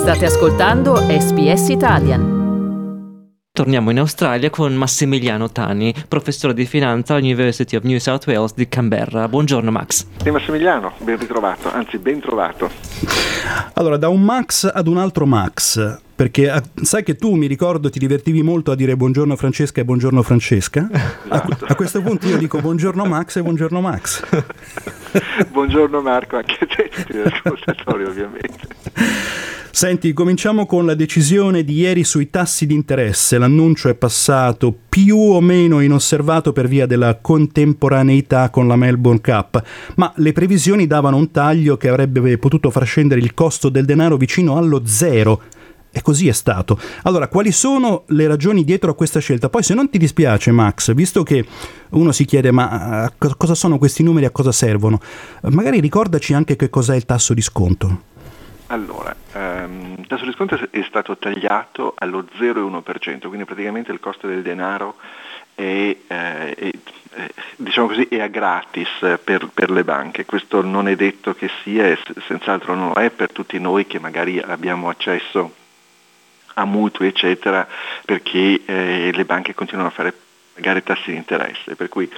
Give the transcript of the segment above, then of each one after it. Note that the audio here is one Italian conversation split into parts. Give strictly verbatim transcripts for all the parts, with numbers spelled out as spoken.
State ascoltando S B S Italian. Torniamo in Australia con Massimiliano Tani, professore di finanza all'University of New South Wales di Canberra. Buongiorno Max. Sì, Massimiliano, ben ritrovato, anzi ben trovato. Allora, da un Max ad un altro Max, perché a, sai che tu, mi ricordo, ti divertivi molto a dire buongiorno Francesca e buongiorno Francesca. Esatto. A, a questo punto io dico buongiorno Max e buongiorno Max. Buongiorno Marco, anche a te, tutti gli ascoltatori ovviamente. Senti, cominciamo con la decisione di ieri sui tassi di interesse. L'annuncio è passato più o meno inosservato per via della contemporaneità con la Melbourne Cup, ma le previsioni davano un taglio che avrebbe potuto far scendere il costo del denaro vicino allo zero. E così è stato. Allora, quali sono le ragioni dietro a questa scelta? Poi, se non ti dispiace, Max, visto che uno si chiede ma uh, cosa sono questi numeri, a cosa servono, magari ricordaci anche che cos'è il tasso di sconto. Allora, ehm, il tasso di sconto è stato tagliato allo zero virgola uno per cento, quindi praticamente il costo del denaro è, eh, è, è, diciamo così, è a gratis per, per le banche. Questo non è detto che sia, e senz'altro non lo è per tutti noi che magari abbiamo accesso a mutui eccetera, perché eh, le banche continuano a fare pagare tassi di interesse, per cui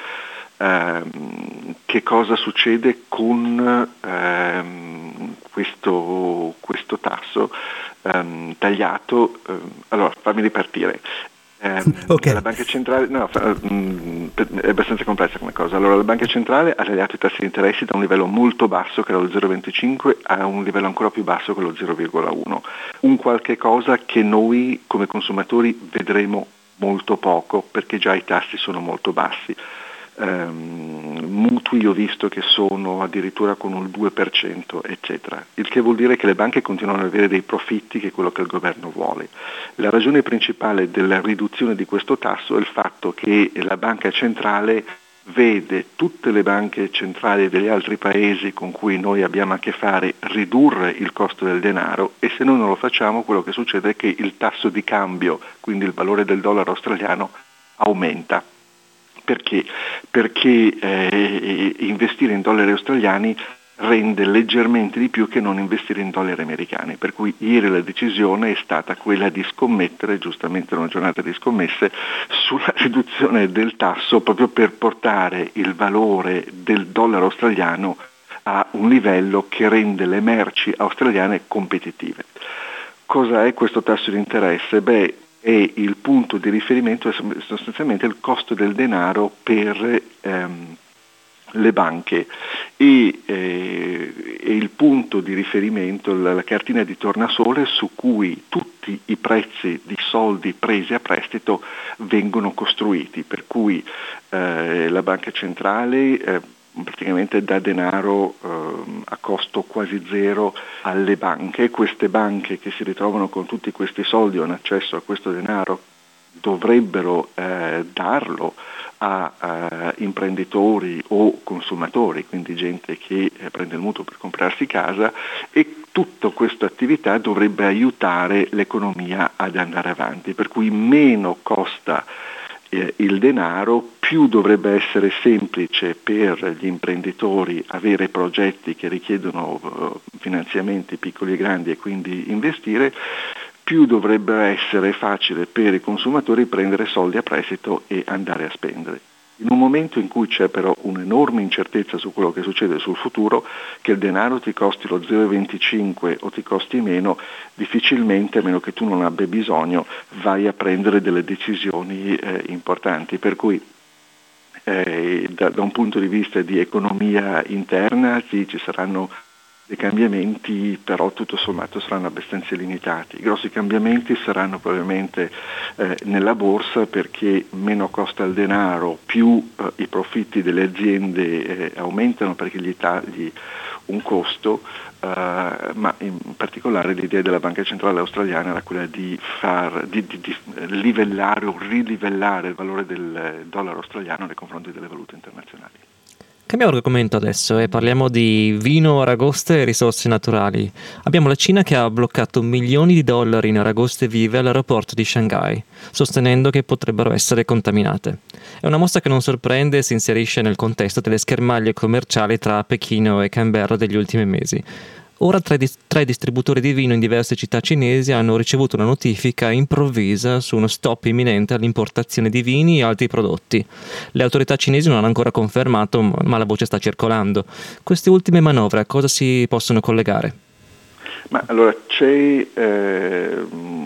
ehm, che cosa succede con ehm, questo, questo tasso ehm, tagliato? Ehm, allora, fammi ripartire. Ehm, okay. La banca centrale, no, mh, è abbastanza complessa come cosa. Allora, la banca centrale ha tagliato i tassi di interessi da un livello molto basso, che era lo zero virgola venticinque, a un livello ancora più basso, che è lo zero virgola uno. Un qualche cosa che noi come consumatori vedremo molto poco, perché già i tassi sono molto bassi. Um, mutui ho visto che sono addirittura con il due per cento eccetera, il che vuol dire che le banche continuano ad avere dei profitti, che è quello che il governo vuole. La ragione principale della riduzione di questo tasso è il fatto che la banca centrale vede tutte le banche centrali degli altri paesi con cui noi abbiamo a che fare ridurre il costo del denaro, e se noi non lo facciamo quello che succede è che il tasso di cambio, quindi il valore del dollaro australiano, aumenta. Perché? Perché eh, investire in dollari australiani rende leggermente di più che non investire in dollari americani, per cui ieri la decisione è stata quella di scommettere, giustamente una giornata di scommesse, sulla riduzione del tasso, proprio per portare il valore del dollaro australiano a un livello che rende le merci australiane competitive. Cosa è questo tasso di interesse? Beh, e il punto di riferimento è sostanzialmente il costo del denaro per ehm, le banche e, eh, e il punto di riferimento, la, la cartina di tornasole su cui tutti i prezzi di soldi presi a prestito vengono costruiti, per cui eh, la banca centrale eh, praticamente dà denaro eh, a costo quasi zero alle banche. Queste banche che si ritrovano con tutti questi soldi o hanno accesso a questo denaro dovrebbero eh, darlo a, a imprenditori o consumatori, quindi gente che eh, prende il mutuo per comprarsi casa, e tutta questa attività dovrebbe aiutare l'economia ad andare avanti, per cui meno costa eh, il denaro, più dovrebbe essere semplice per gli imprenditori avere progetti che richiedono uh, finanziamenti piccoli e grandi e quindi investire, più dovrebbe essere facile per i consumatori prendere soldi a prestito e andare a spendere. In un momento in cui c'è però un'enorme incertezza su quello che succede sul futuro, che il denaro ti costi lo zero virgola venticinque o ti costi meno, difficilmente, a meno che tu non abbia bisogno, vai a prendere delle decisioni eh, importanti. Per cui eh, da, da un punto di vista di economia interna sì, ci saranno dei cambiamenti, però tutto sommato saranno abbastanza limitati. I grossi cambiamenti saranno probabilmente eh, nella borsa, perché meno costa il denaro, più eh, i profitti delle aziende eh, aumentano perché gli tagli un costo, eh, ma in particolare l'idea della Banca Centrale Australiana era quella di far di, di, di livellare o rilivellare il valore del dollaro australiano nei confronti delle valute internazionali. Cambiamo argomento adesso e parliamo di vino, aragoste e risorse naturali. Abbiamo la Cina che ha bloccato milioni di dollari in aragoste vive all'aeroporto di Shanghai, sostenendo che potrebbero essere contaminate. È una mossa che non sorprende e si inserisce nel contesto delle schermaglie commerciali tra Pechino e Canberra degli ultimi mesi. Ora tre, dis- tre distributori di vino in diverse città cinesi hanno ricevuto una notifica improvvisa su uno stop imminente all'importazione di vini e altri prodotti. Le autorità cinesi non hanno ancora confermato, ma la voce sta circolando. Queste ultime manovre a cosa si possono collegare? Ma allora c'è eh,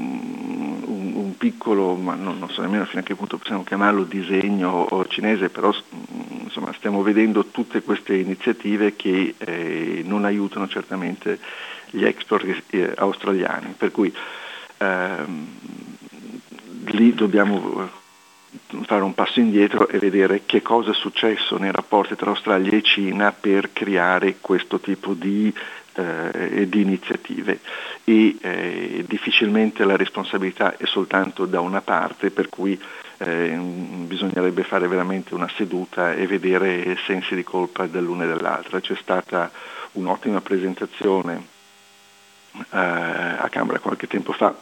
un, un piccolo, ma non, non so nemmeno fino a che punto possiamo chiamarlo disegno cinese, però insomma stiamo vedendo tutte queste iniziative che eh, non aiutano certamente gli export eh, australiani, per cui ehm, lì dobbiamo fare un passo indietro e vedere che cosa è successo nei rapporti tra Australia e Cina per creare questo tipo di Eh, di iniziative e eh, difficilmente la responsabilità è soltanto da una parte, per cui eh, bisognerebbe fare veramente una seduta e vedere sensi di colpa dell'una e dell'altra. C'è stata un'ottima presentazione eh, a Camera qualche tempo fa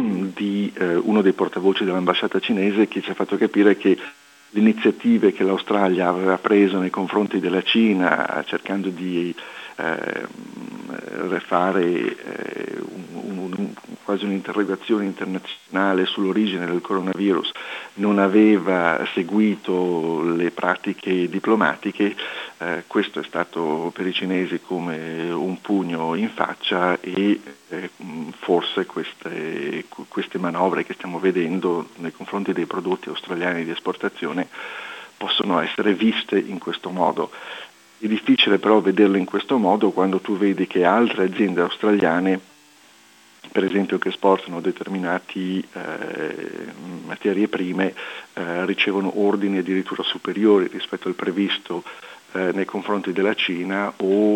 di eh, uno dei portavoci dell'ambasciata cinese che ci ha fatto capire che le iniziative che l'Australia aveva preso nei confronti della Cina cercando di eh, fare eh, un, un, un, quasi un'interrogazione internazionale sull'origine del coronavirus non aveva seguito le pratiche diplomatiche, eh, questo è stato per i cinesi come un pugno in faccia e eh, forse queste, queste manovre che stiamo vedendo nei confronti dei prodotti australiani di esportazione possono essere viste in questo modo. È difficile però vederlo in questo modo quando tu vedi che altre aziende australiane, per esempio che esportano determinati eh, materie prime, eh, ricevono ordini addirittura superiori rispetto al previsto eh, nei confronti della Cina o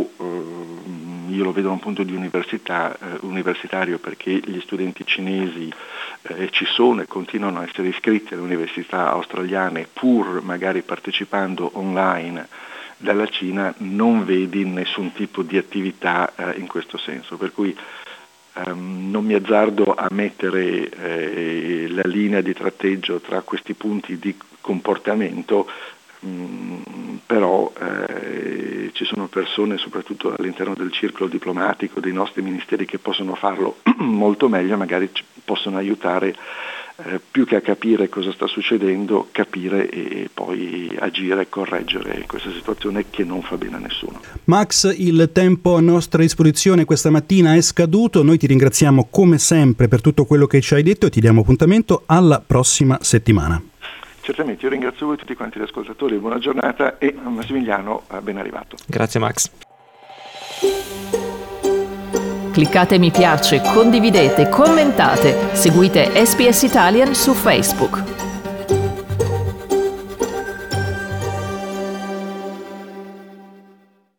eh, io lo vedo da un punto di università, eh, universitario perché gli studenti cinesi eh, ci sono e continuano a essere iscritti alle università australiane pur magari partecipando online dalla Cina, non vedi nessun tipo di attività eh, in questo senso, per cui ehm, non mi azzardo a mettere eh, la linea di tratteggio tra questi punti di comportamento, mh, però eh, ci sono persone soprattutto all'interno del circolo diplomatico dei nostri ministeri che possono farlo molto meglio, magari ci possono aiutare Eh, più che a capire cosa sta succedendo, capire e poi agire e correggere questa situazione che non fa bene a nessuno. Max, il tempo a nostra disposizione questa mattina è scaduto, noi ti ringraziamo come sempre per tutto quello che ci hai detto e ti diamo appuntamento alla prossima settimana. Certamente, io ringrazio voi tutti quanti gli ascoltatori, buona giornata e Massimiliano ben arrivato. Grazie Max. Cliccate mi piace, condividete, commentate, seguite S B S Italian su Facebook.